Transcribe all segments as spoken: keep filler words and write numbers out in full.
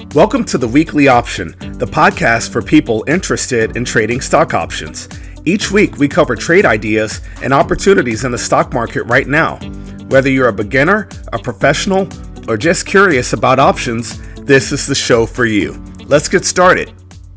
Welcome to the Weekly Option, the podcast for people interested in trading stock options. Each week, we cover trade ideas and opportunities in the stock market right now. Whether you're a beginner, a professional, or just curious about options, this is the show for you. Let's get started.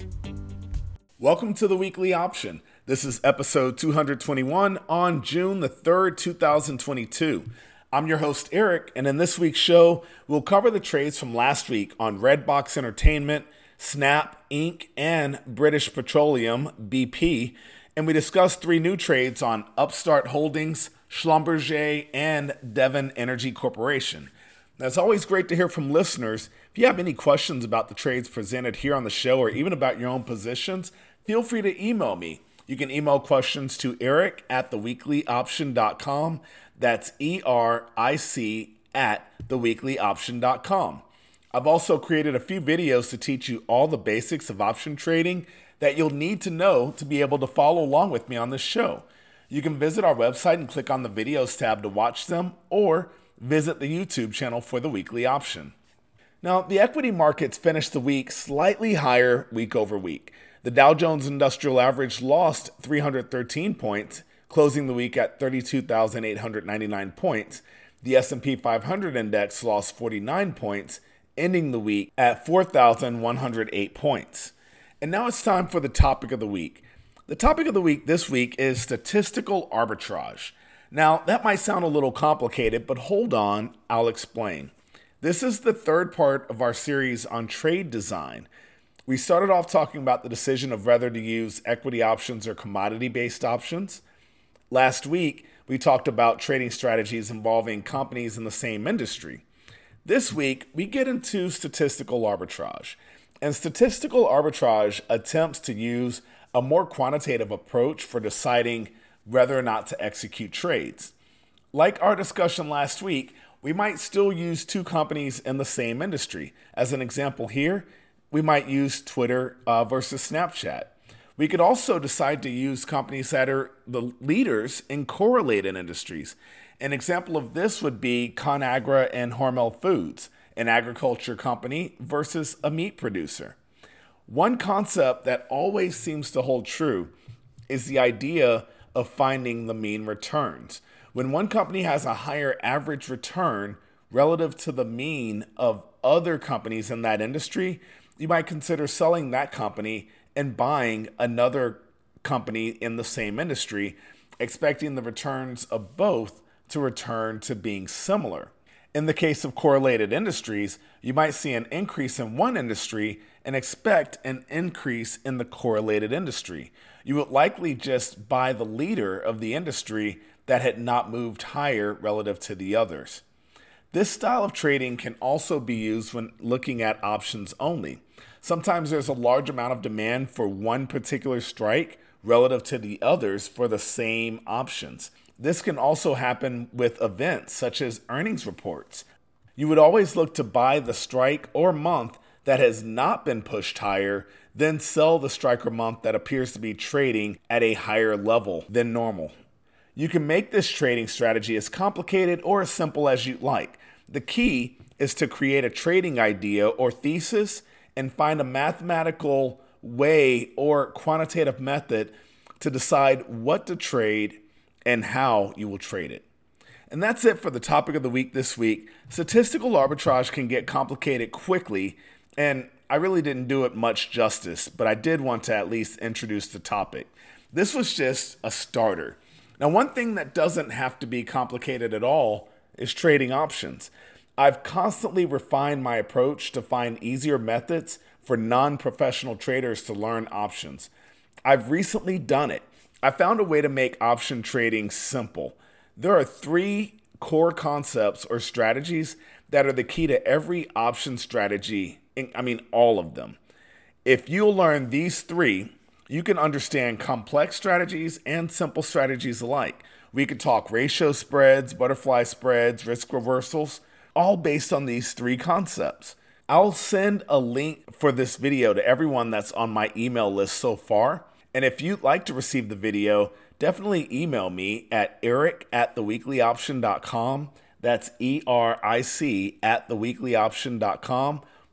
Welcome to the Weekly Option. This is episode two hundred twenty-one on June the third, two thousand twenty-two. I'm your host, Eric, and in this week's show, we'll cover the trades from last week on Redbox Entertainment, Snap, Incorporated, and British Petroleum, B P, and we discuss three new trades on Upstart Holdings, Schlumberger, and Devon Energy Corporation. Now, it's always great to hear from listeners. If you have any questions about the trades presented here on the show or even about your own positions, feel free to email me. You can email questions to eric at the weekly option dot com. That's E R I C at the weekly option dot com. I've also created a few videos to teach you all the basics of option trading that you'll need to know to be able to follow along with me on this show. You can visit our website and click on the videos tab to watch them, or visit the YouTube channel for the Weekly Option. Now, the equity markets finished the week slightly higher week over week. The Dow Jones Industrial Average lost three hundred thirteen points, closing the week at thirty-two thousand eight hundred ninety-nine points. The S and P five hundred index lost forty-nine points, ending the week at four thousand one hundred eight points. And now it's time for the topic of the week. The topic of the week this week is statistical arbitrage. Now, that might sound a little complicated, but hold on, I'll explain. This is the third part of our series on trade design. We started off talking about the decision of whether to use equity options or commodity-based options. Last week, we talked about trading strategies involving companies in the same industry. This week, we get into statistical arbitrage. And statistical arbitrage attempts to use a more quantitative approach for deciding whether or not to execute trades. Like our discussion last week, we might still use two companies in the same industry. As an example here, we might use Twitter uh, versus Snapchat. We could also decide to use companies that are the leaders in correlated industries. An example of this would be ConAgra and Hormel Foods, an agriculture company versus a meat producer. One concept that always seems to hold true is the idea of finding the mean returns. When one company has a higher average return relative to the mean of other companies in that industry, you might consider selling that company and buying another company in the same industry, expecting the returns of both to return to being similar. In the case of correlated industries, you might see an increase in one industry and expect an increase in the correlated industry. You would likely just buy the leader of the industry that had not moved higher relative to the others. This style of trading can also be used when looking at options only. Sometimes there's a large amount of demand for one particular strike relative to the others for the same options. This can also happen with events such as earnings reports. You would always look to buy the strike or month that has not been pushed higher, then sell the strike or month that appears to be trading at a higher level than normal. You can make this trading strategy as complicated or as simple as you'd like. The key is to create a trading idea or thesis and find a mathematical way or quantitative method to decide what to trade and how you will trade it. And that's it for the topic of the week this week. Statistical arbitrage can get complicated quickly, and I really didn't do it much justice, but I did want to at least introduce the topic. This was just a starter. Now, one thing that doesn't have to be complicated at all is trading options. I've constantly refined my approach to find easier methods for non-professional traders to learn options. I've recently done it. I found a way to make option trading simple. There are three core concepts or strategies that are the key to every option strategy. I mean, all of them. If you'll learn these three, you can understand complex strategies and simple strategies alike. We could talk ratio spreads, butterfly spreads, risk reversals, all based on these three concepts. I'll send a link for this video to everyone that's on my email list so far. And if you'd like to receive the video, definitely email me at eric at the weekly option dot com. That's E R I C at the weekly option dot com.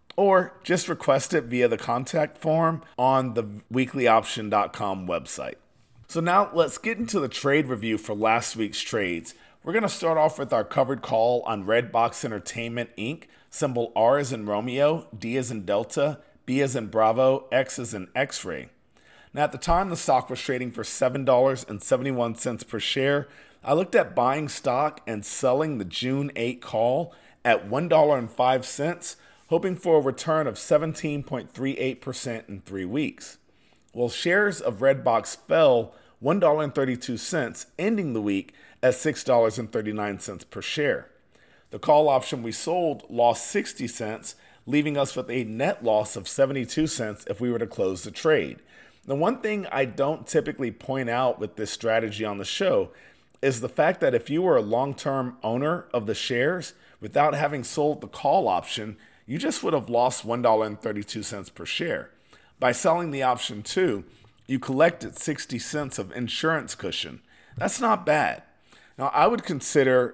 or just request it via the contact form on the weekly option dot com website. So now let's get into the trade review for last week's trades. We're going to start off with our covered call on Redbox Entertainment Incorporated, symbol R as in Romeo, D as in Delta, B as in Bravo, X as in X-ray. Now at the time the stock was trading for seven dollars and seventy-one cents per share. I looked at buying stock and selling the June eighth call at one dollar and five cents, hoping for a return of seventeen point three eight percent in three weeks. Well, shares of Redbox fell one dollar and thirty-two cents, ending the week at six dollars and thirty-nine cents per share. The call option we sold lost sixty cents, leaving us with a net loss of seventy-two cents if we were to close the trade. The one thing I don't typically point out with this strategy on the show is the fact that if you were a long-term owner of the shares without having sold the call option, you just would have lost one dollar and thirty-two cents per share. By selling the option too, you collected sixty cents of insurance cushion. That's not bad. Now, I would consider,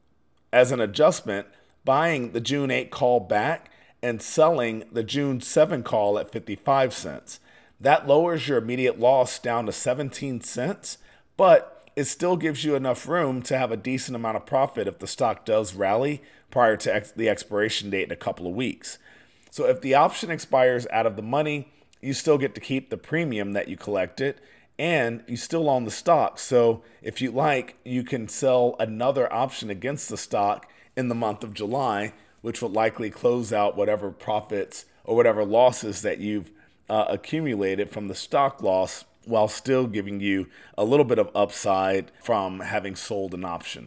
as an adjustment, buying the June eighth call back and selling the June seventh call at fifty-five cents. That lowers your immediate loss down to seventeen cents, but it still gives you enough room to have a decent amount of profit if the stock does rally prior to ex- the expiration date in a couple of weeks. So if the option expires out of the money, you still get to keep the premium that you collected, and you still own the stock. So if you like, you can sell another option against the stock in the month of July, which will likely close out whatever profits or whatever losses that you've uh, accumulated from the stock loss, while still giving you a little bit of upside from having sold an option.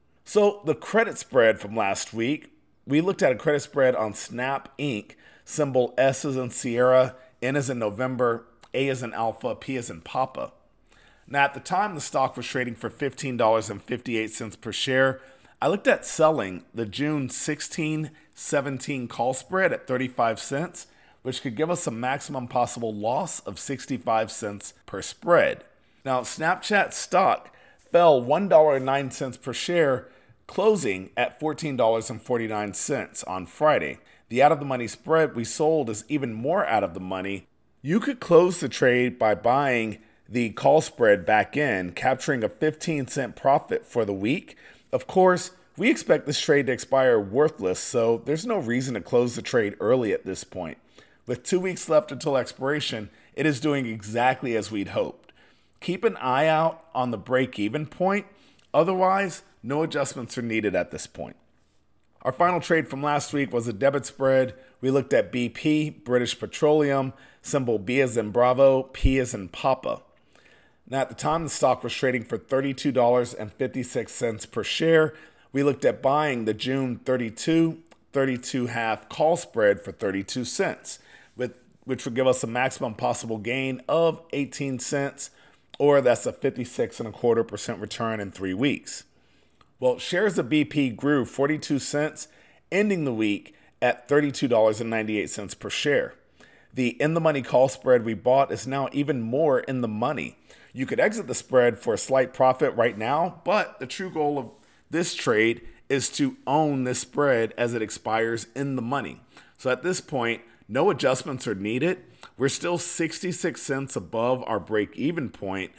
So the credit spread from last week, we looked at a credit spread on Snap Incorporated, symbol S as in Sierra, N as in November, A as in Alpha, P as in Papa. Now at the time the stock was trading for fifteen dollars and fifty-eight cents per share, I looked at selling the June sixteenth seventeen call spread at thirty-five cents, which could give us a maximum possible loss of sixty-five cents per spread. Now, Snapchat stock fell one dollar and nine cents per share, closing at fourteen dollars and forty-nine cents on Friday. The out-of-the-money spread we sold is even more out of the money. You could close the trade by buying the call spread back in, capturing a fifteen cent profit for the week. Of course, we expect this trade to expire worthless, so there's no reason to close the trade early at this point. With two weeks left until expiration, it is doing exactly as we'd hoped. Keep an eye out on the break-even point. Otherwise, no adjustments are needed at this point. Our final trade from last week was a debit spread. We looked at B P, British Petroleum, symbol B as in Bravo, P as in Papa. Now, at the time, the stock was trading for thirty-two dollars and fifty-six cents per share. We looked at buying the June thirty-two, thirty-two half call spread for thirty-two cents, with, which would give us a maximum possible gain of eighteen cents, or that's a fifty-six and a quarter percent return in three weeks. Well, shares of B P grew forty-two cents, ending the week at thirty-two dollars and ninety-eight cents per share. The in-the-money call spread we bought is now even more in the money. You could exit the spread for a slight profit right now, but the true goal of this trade is to own this spread as it expires in the money. So at this point, no adjustments are needed. We're still sixty-six cents above our break-even point,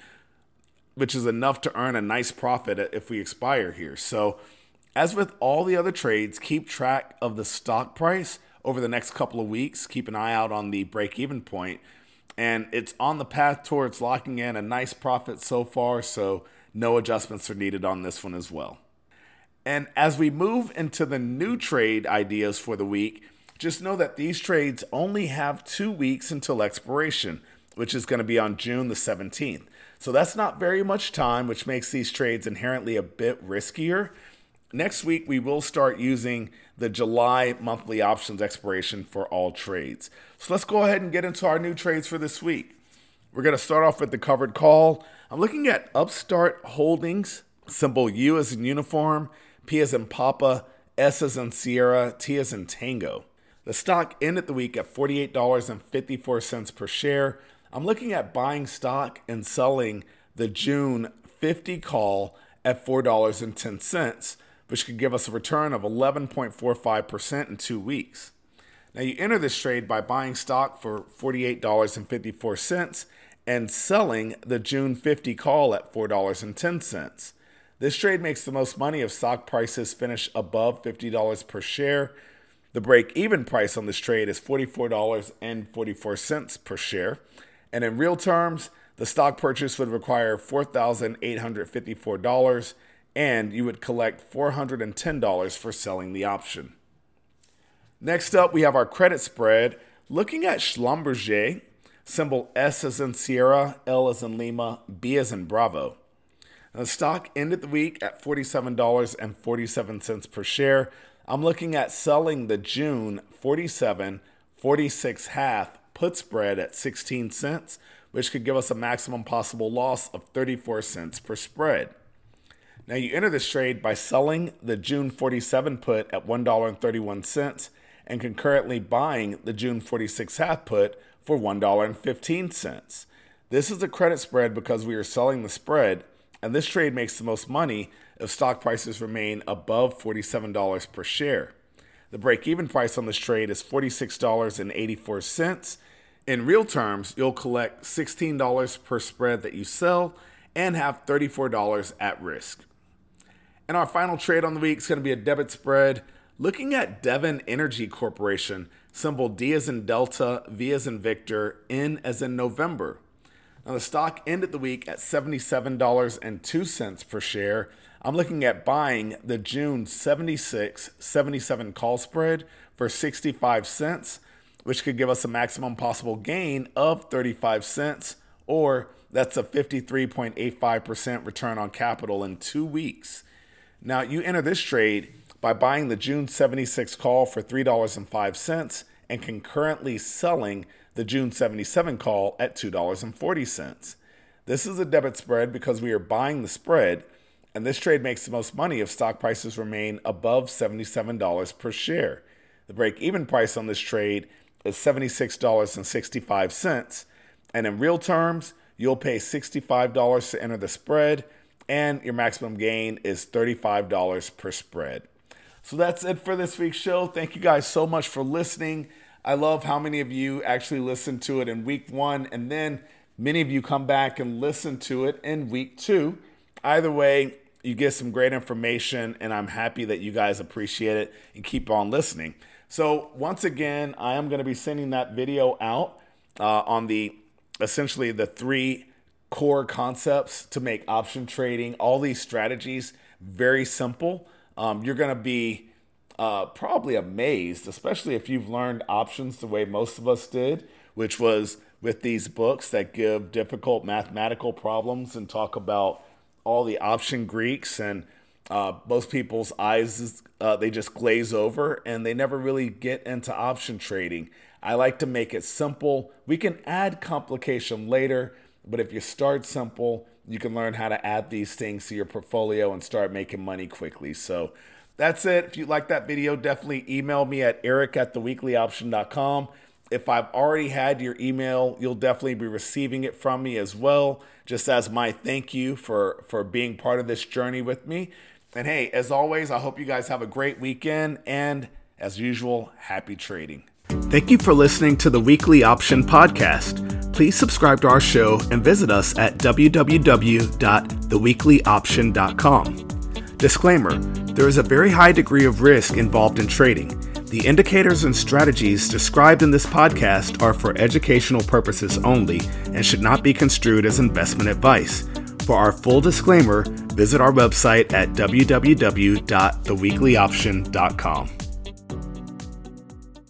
which is enough to earn a nice profit if we expire here. So as with all the other trades, keep track of the stock price over the next couple of weeks. Keep an eye out on the break-even point. And it's on the path towards locking in a nice profit so far, so no adjustments are needed on this one as well. And as we move into the new trade ideas for the week, just know that these trades only have two weeks until expiration, which is going to be on June the seventeenth. So that's not very much time, which makes these trades inherently a bit riskier. Next week, we will start using the July monthly options expiration for all trades. So let's go ahead and get into our new trades for this week. We're going to start off with the covered call. I'm looking at Upstart Holdings, symbol U as in uniform, P as in Papa, S as in Sierra, T as in Tango. The stock ended the week at forty-eight dollars and fifty-four cents per share. I'm looking at buying stock and selling the June fifty call at four dollars and ten cents, which could give us a return of eleven point four five percent in two weeks. Now you enter this trade by buying stock for forty-eight dollars and fifty-four cents and selling the June fifty call at four dollars and ten cents. This trade makes the most money if stock prices finish above fifty dollars per share. The break-even price on this trade is forty-four dollars and forty-four cents per share. And in real terms, the stock purchase would require four thousand eight hundred fifty-four dollars, and you would collect four hundred ten dollars for selling the option. Next up, we have our credit spread. Looking at Schlumberger, symbol S as in Sierra, L as in Lima, B as in Bravo. Now, the stock ended the week at forty-seven dollars and forty-seven cents per share. I'm looking at selling the June forty-seven forty-six half put spread at sixteen cents, which could give us a maximum possible loss of thirty-four cents per spread. Now you enter this trade by selling the June forty-seven put at one dollar and thirty-one cents and concurrently buying the June forty-six half put for one dollar and fifteen cents. This is a credit spread because we are selling the spread, and this trade makes the most money if stock prices remain above forty-seven dollars per share. The break-even price on this trade is forty-six dollars and eighty-four cents. In real terms, you'll collect sixteen dollars per spread that you sell and have thirty-four dollars at risk. And our final trade on the week is going to be a debit spread. Looking at Devon Energy Corporation, symbol D as in Delta, V as in Victor, N as in November. Now the stock ended the week at seventy-seven dollars and two cents per share. I'm looking at buying the June seventy-six seventy-seven call spread for sixty-five cents, which could give us a maximum possible gain of thirty-five cents, or that's a fifty-three point eight five percent return on capital in two weeks. Now you enter this trade by buying the June seventy-six call for three dollars and five cents and concurrently selling the June seventy-seven call at two dollars and forty cents. This is a debit spread because we are buying the spread, and this trade makes the most money if stock prices remain above seventy-seven dollars per share. The break-even price on this trade is seventy-six dollars and sixty-five cents, and in real terms, you'll pay sixty-five dollars to enter the spread, and your maximum gain is thirty-five dollars per spread. So that's it for this week's show. Thank you guys so much for listening. I love how many of you actually listened to it in week one, and then many of you come back and listen to it in week two. Either way, you get some great information, and I'm happy that you guys appreciate it and keep on listening. So once again, I am going to be sending that video out uh, on the essentially the three core concepts to make option trading, all these strategies, very simple. Um, you're going to be uh, probably amazed, especially if you've learned options the way most of us did, which was with these books that give difficult mathematical problems and talk about all the option Greeks, and uh, most people's eyes, uh, they just glaze over and they never really get into option trading. I like to make it simple. We can add complication later, but if you start simple, you can learn how to add these things to your portfolio and start making money quickly. So that's it. If you like that video, definitely email me at eric at the weekly option dot com. If I've already had your email, you'll definitely be receiving it from me as well, just as my thank you for, for being part of this journey with me. And hey, as always, I hope you guys have a great weekend, and as usual, happy trading. Thank you for listening to the Weekly Option Podcast. Please subscribe to our show and visit us at w w w dot the weekly option dot com. Disclaimer: there is a very high degree of risk involved in trading. The indicators and strategies described in this podcast are for educational purposes only and should not be construed as investment advice. For our full disclaimer, visit our website at w w w dot the weekly option dot com.